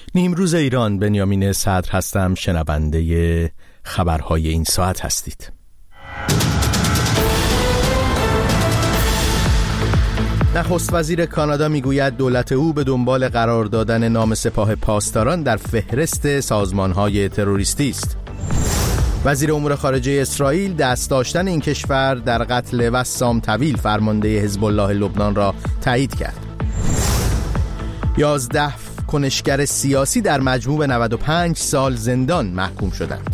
نیمروز ایران، بنیامین صدر هستم. شنونده خبرهای این ساعت هستید. نخست وزیر کانادا میگوید دولت او به دنبال قرار دادن نام سپاه پاسداران در فهرست سازمانهای تروریستی است. وزیر امور خارجه اسرائیل دست داشتن این کشور در قتل وسام طویل فرمانده حزب الله لبنان را تایید کرد. 11 کنشگر سیاسی در مجموع 95 سال زندان محکوم شدند.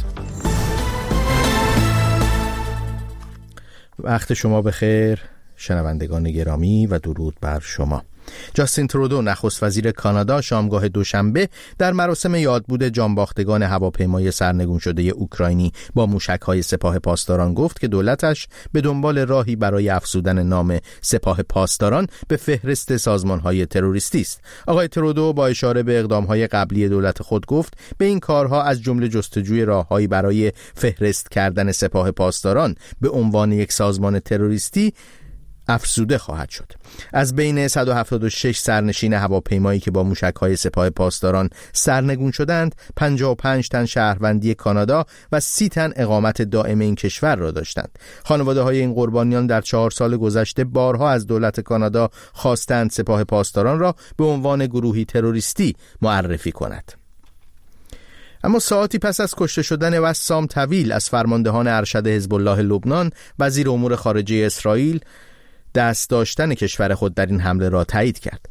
وقت شما بخیر شنوندگان گرامی و درود بر شما. جاستین ترودو نخست وزیر کانادا شامگاه دوشنبه در مراسم یادبود جانباختگان هواپیمای سرنگون شده اوکراینی با موشک‌های سپاه پاسداران گفت که دولتش به دنبال راهی برای افزودن نام سپاه پاسداران به فهرست سازمان‌های تروریستی است. آقای ترودو با اشاره به اقدام‌های قبلی دولت خود گفت به این کارها از جمله جستجوی راههایی برای فهرست کردن سپاه پاسداران به عنوان یک سازمان تروریستی افزوده خواهد شد. از بین 176 سرنشین هواپیمایی که با موشک‌های سپاه پاسداران سرنگون شدند، 55 تن شهروندی کانادا و 30 تن اقامت دائم این کشور را داشتند. خانواده‌های این قربانیان در 4 سال گذشته بارها از دولت کانادا خواستند سپاه پاسداران را به عنوان گروهی تروریستی معرفی کند. اما ساعتی پس از کشته شدن وسام طویل از فرماندهان ارشد حزب الله لبنان، وزیر امور خارجه اسرائیل دست داشتن کشور خود در این حمله را تایید کرد.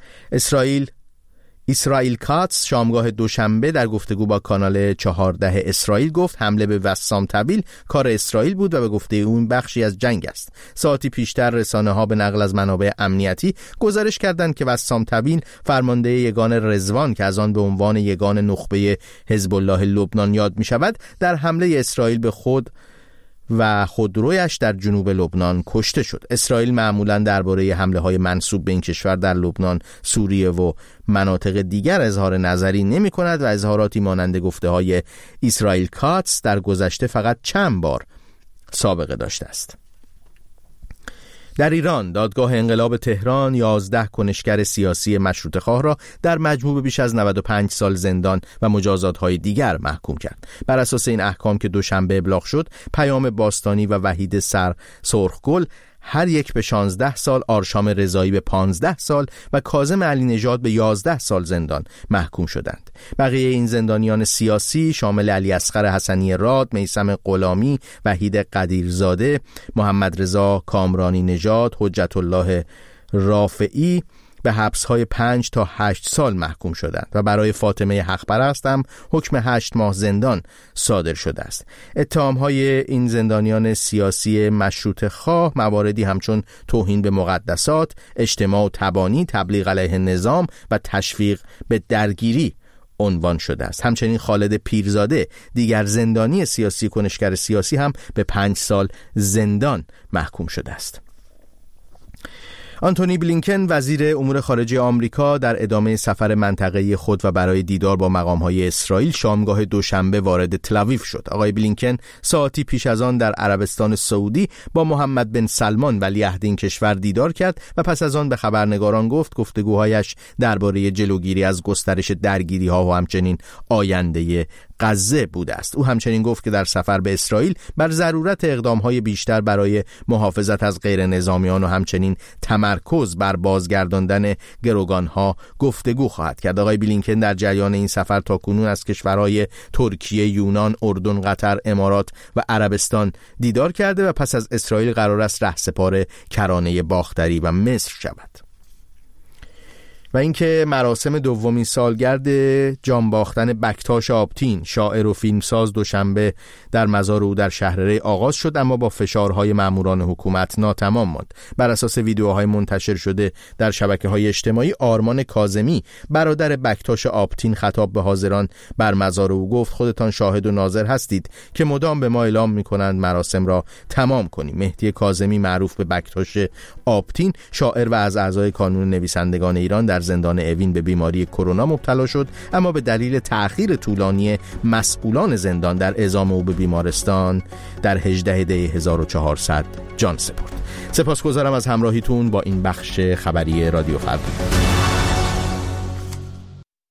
اسرائیل کاتس شامگاه دوشنبه در گفتگو با کانال 14 اسرائیل گفت حمله به وسام طویل کار اسرائیل بود و به گفته او این بخشی از جنگ است. ساعتی پیشتر رسانه‌ها به نقل از منابع امنیتی گزارش کردند که وسام طویل فرمانده یگان رضوان که از آن به عنوان یگان نخبه حزب الله لبنان یاد می شود در حمله اسرائیل به خود و خودرویش در جنوب لبنان کشته شد. اسرائیل معمولاً درباره حمله‌های منسوب به این کشور در لبنان، سوریه و مناطق دیگر اظهار نظری نمی‌کند و اظهاراتی مانند گفته‌های اسرائیل کاتس در گذشته فقط چند بار سابقه داشته است. در ایران دادگاه انقلاب تهران 11 کنشگر سیاسی مشروطه‌خواه را در مجموع بیش از 95 سال زندان و مجازات‌های دیگر محکوم کرد. بر اساس این احکام که دوشنبه ابلاغ شد، پیام باستانی و وحید سرخگل هر یک به 16 سال، آرشام رضایی به 15 سال و کاظم علی نژاد به 11 سال زندان محکوم شدند. بقیه این زندانیان سیاسی شامل علی اصغر حسنی راد، میثم غلامی، وحید قدیرزاده، محمد رضا کامرانی نژاد، حجت الله رافعی به حبس‌های 5 تا 8 سال محکوم شدند و برای فاطمه حق‌پرست هم حکم 8 ماه زندان صادر شده است. اتهام‌های این زندانیان سیاسی مشروطه‌خواه مواردی همچون توهین به مقدسات، اجتماع و تبانی، تبلیغ علیه نظام و تشویق به درگیری عنوان شده است. همچنین خالد پیرزاده، دیگر زندانی سیاسی کنشگر سیاسی، هم به 5 سال زندان محکوم شده است. آنتونی بلینکن وزیر امور خارجه آمریکا در ادامه سفر منطقه‌ای خود و برای دیدار با مقام‌های اسرائیل شامگاه دوشنبه وارد تل‌آویو شد. آقای بلینکن ساعتی پیش از آن در عربستان سعودی با محمد بن سلمان ولیعهد این کشور دیدار کرد و پس از آن به خبرنگاران گفت گفتگوهایش درباره جلوگیری از گسترش درگیری‌ها و همچنین آینده غزه بوده است. او همچنین گفت که در سفر به اسرائیل بر ضرورت اقدام‌های بیشتر برای محافظت از غیر نظامیان و همچنین تمرکز بر بازگرداندن گروگان‌ها گفتگو خواهد کرد. آقای بلینکن در جریان این سفر تاکنون از کشورهای ترکیه، یونان، اردن، قطر، امارات و عربستان دیدار کرده و پس از اسرائیل قرار است رهسپار کرانه باختری و مصر شود. و اینکه مراسم دومین سالگرد جانباختن بکتاش آبتین، شاعر و فیلمساز، دوشنبه در مزار او در شهر ری آغاز شد، اما با فشارهای ماموران حکومت ناتمام ماند. بر اساس ویدیوهای منتشر شده در شبکه‌های اجتماعی، آرمان کاظمی برادر بکتاش آبتین خطاب به حاضران بر مزار او گفت خودتان شاهد و ناظر هستید که مدام به ما اعلام می‌کنند مراسم را تمام کنیم. مهدی کاظمی معروف به بکتاش آبتین، شاعر و از اعضای کانون نویسندگان ایران، در زندان اوین به بیماری کرونا مبتلا شد، اما به دلیل تأخیر طولانی مسئولان زندان در اعزام او به بیمارستان در 18 دی 1400 جان سپرد. سپاسگزارم از همراهیتون با این بخش خبری رادیو فردا.